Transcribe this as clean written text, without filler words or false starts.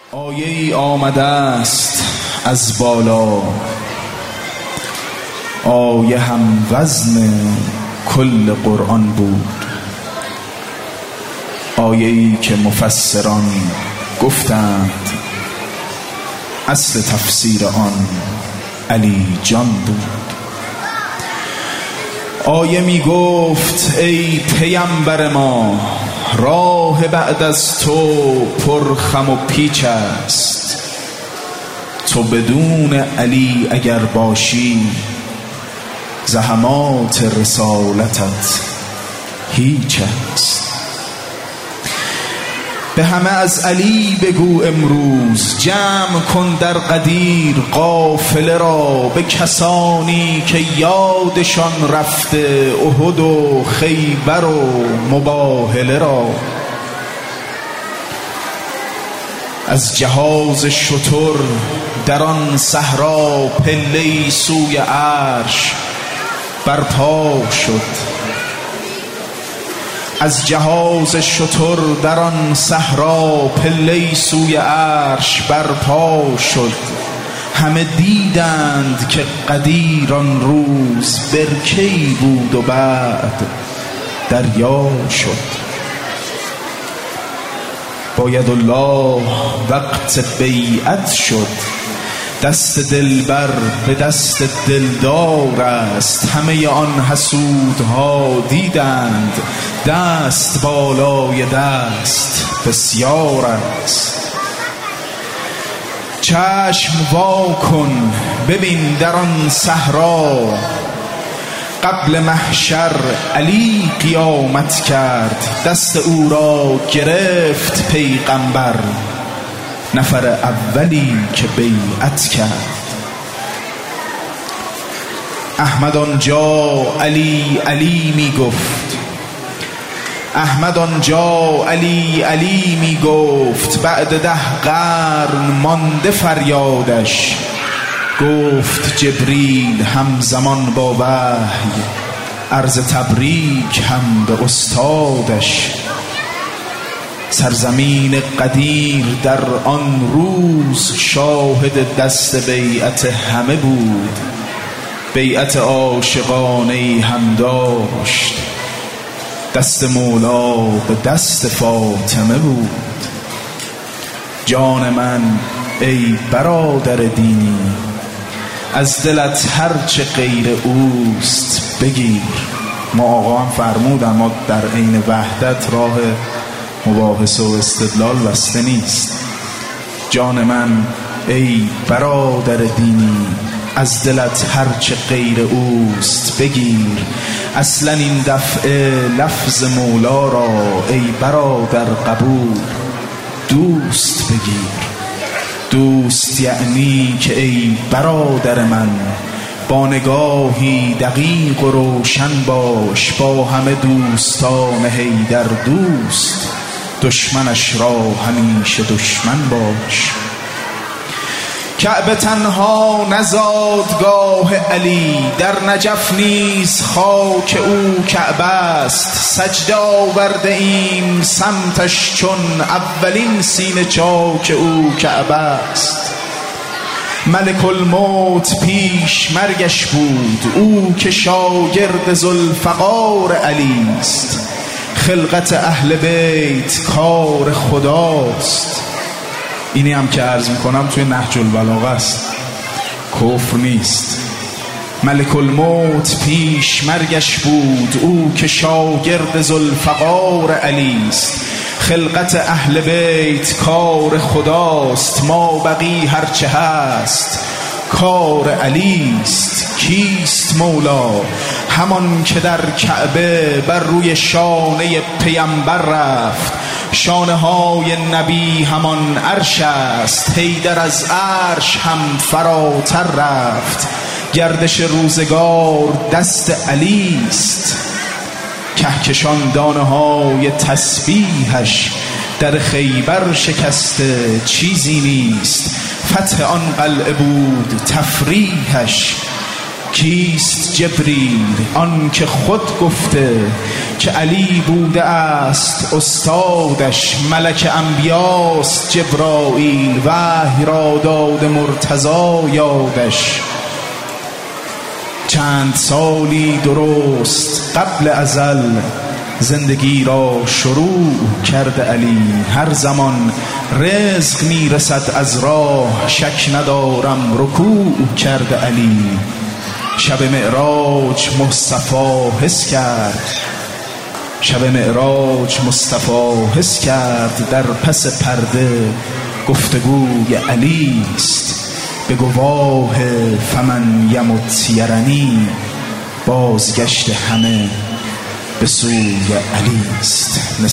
آیه‌ای آمده است از بالا، آیه هم وزن کل قرآن بود. آیه‌ای که مفسران گفتند اصل تفسیر آن علی جان بود. آیه می گفت ای پیامبر ما، راه بعد از تو پر خم و پیچ است، تو بدون علی اگر باشی زحمات رسالتت هیچ است. به همه از علی بگو امروز، جمع کن در قدیر قافله را، به کسانی که یادشان رفته احد و خیبر و مباهله را. از جهاز شتر در آن صحرا پله‌ای سوی عرش برپا شد. از جهاز شتر در آن صحرا پله‌ای سوی عرش برپا شد. همه دیدند که قدیر آن روز برکه‌ای بود و بعد دریا شد. با یدالله وقت بیعت شد، دست دلبر به دست دلدار است. همه آن حسودها دیدند دست بالای دست بسیار است. چشم وا کن ببین در آن صحرا، قبل محشر علی قیامت کرد. دست او را گرفت پیغمبر، نفر اولی که بیعت کرد. احمد آنجا علی علی می گفت، احمد آنجا علی علی می گفت. بعد 10 قرن مانده فریادش، گفت جبریل همزمان با وحی، عرض تبریک هم به استادش. سرزمین قدیر در آن روز شاهد دست بیعت همه بود. بیعت عاشقانه هم داشت، دست مولا به دست فاطمه بود. جان من ای برادر دینی، از دلت هرچه غیر اوست بگیر. ما آقا هم فرمودن ما در عین وحدت راه مباحث و استدلال بسته نیست. جان من ای برادر دینی، از دلت هرچه غیر اوست بگیر. اصلا این دفعه لفظ مولا را ای برادر قبول دوست بگیر. دوست یعنی که ای برادر من، با نگاهی دقیق و روشن باش. با همه دوستان حیدر دوست، دشمنش را همیشه دشمن باش. کعبه تنها نزادگاه علی، در نجف نیز خاک او کعبه است. سجده آورده ایم سمتش چون اولین سینه چاک او کعبه است. ملک الموت پیش مرگش بود، او که شاگرد ذوالفقار علی است. خلقت اهل بیت کار خداست. اینی هم که عرض میکنم توی نهج البلاغه است، کفر نیست. ملک الموت پیش مرگش بود، او که شاگرد ذوالفقار علی است. خلقت اهل بیت کار خداست. ما بقی هرچه هست کار علی است. کیست مولا؟ همان که در کعبه بر روی شانه پیامبر رفت. شانه های نبی همان عرش است. حیدر از عرش هم فراتر رفت. گردش روزگار دست علی است. کهکشان دانه های تسبیحش، در خیبر شکسته چیزی نیست. فتح آن قلعه بود تفریحش. کیست جبریل؟ آن که خود گفته که علی بوده است استادش، ملک انبیاست جبرائیل، وحی را داده مرتضی یادش. چند سالی درست قبل ازل زندگی را شروع کرده علی، هر زمان رزق میرسد از راه، شک ندارم رکوع کرده علی. شب معراج مصطفی حس کرد، شب معراج مصطفی حس کرد، در پس پرده گفتگوی علی است، به گواه فمن یمت یرنی، بازگشت همه به سوی علی است.